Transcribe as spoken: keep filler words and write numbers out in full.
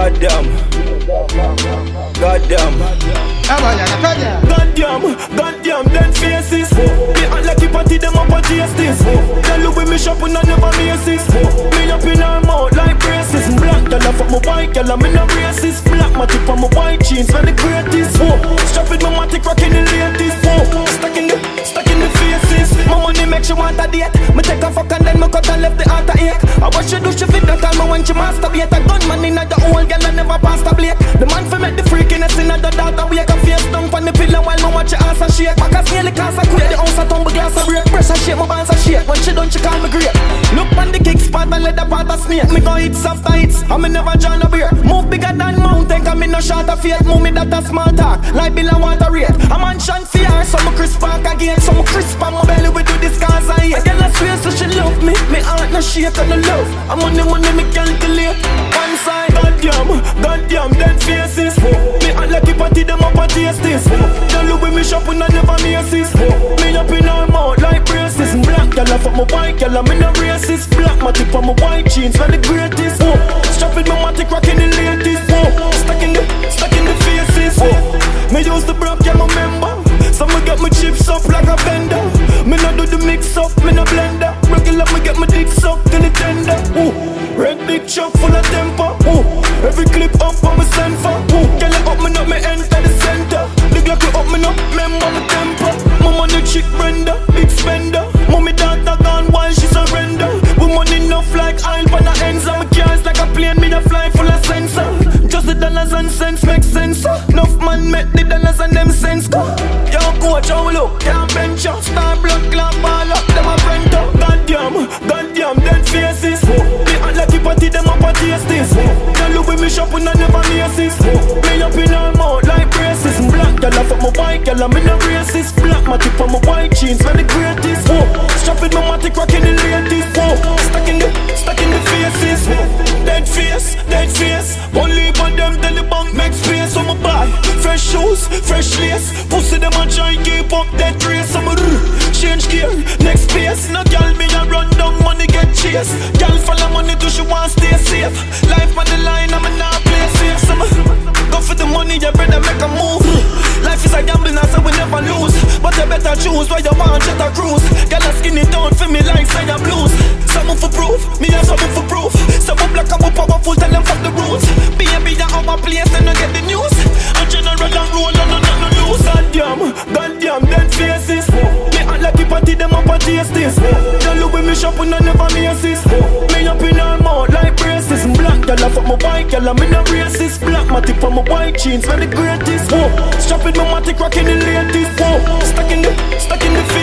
Goddamn. Goddamn. Goddamn, goddamn, then faces. They act like you party them up on justice. Tell you with me shop and I never misses. Me up in her mouth like braces. Black girl off of my white girl, I'm in a racist. Black matic on my white jeans, for the greatest. Strap it, my matic rocking the latest. Stuck in the, stuck in the faces. My money makes you want a date. Me take a fuck and then me cut and left the heart a ache. I watch you do she fit that time when she masturbate. A gunman in the old girl and never pass the blade. The man for make the freakiness in the data wake. A face dump on the pillow while me watch your ass a shake. Back a nearly cast a quake. The house a tumble glass a break. Pressure shake, my bands a shake. When she done she call me great. Look on the kick spot and let the part a snake. Me go hit soft hits and me never join a beer. Move bigger than mountain cause me no short of fate. Move me that a small talk like Bill and water rate. A mansion fear so me crisp back again. So me crisp on my belly we do this cause I hate. A girl a swear so she love me. Me heart no shake and no love. A money money me calculate. One side goddamn, goddamn dead faces. Me act like you party them up and taste this. Don't look with me shop and I never misses. Me up in her mouth like braces. Black girl off of my white girl I'm in a racist. Black matic on my white jeans for the greatest. Strap it my matic rocking the latest. Stuck in the, stuck in the faces. Me use the broke yeah my member. So me get my chips up like a vendor. Me no do the mix up, me no blender. Regular me get my dick sucked till it tender. Ooh, red big chuck full of temper. Ooh, every clip up on my send for. Ooh, girl it up me up me enter the center. The Glock it up me up, remember my temper. My money chick Brenda, big spender. Mommy daughter gone while she surrender. We money enough like oil on the ends. And my cars like a plane, me a fly full of sensor. Just the dollars and cents make sense. Enough man make the dollars and them cents go. Yo coach how we look, can't bench up. Star blood clot ball up, them a friend up. Goddamn, goddamn dead faces. They act like you party them up and taste this. They look with me shop and I never misses. Me up in her mouth like braces. Black girl off of my white girl I'm in a racist. Black matic on my white jeans for the greatest. Strap it my matic rocking the latest. Stuck in the, stuck in the faces. Dead face, dead face. Only for them tell the bank make space on my buy. Fresh shoes, fresh lace. Pussy them a try keep up that race. I'm a change gear, next pace. No girl me a run down money get chase. Girl follow money till she want stay safe. Life on the line I'm a not play safe. So go for the money you better make a move. Life is a gamble now so we never lose. But you better choose where you want jet a cruise. Girl a skinny down for me like Saya Blues. Something for proof, me have something for proof. Some black and powerful tell them fuck the rules. Baby you have a place and you get the news. A general and roll and no nothing loose. Goddamn, goddamn dead faces. Me act like you party them up and taste this. Don't look with me shop and I never misses. Me up in her mouth like braces. Black girl off of my white girl I'm in a racist. Black matic on my white jeans for the greatest. Strap it my matic rocking the latest. Stuck in the, stuck in the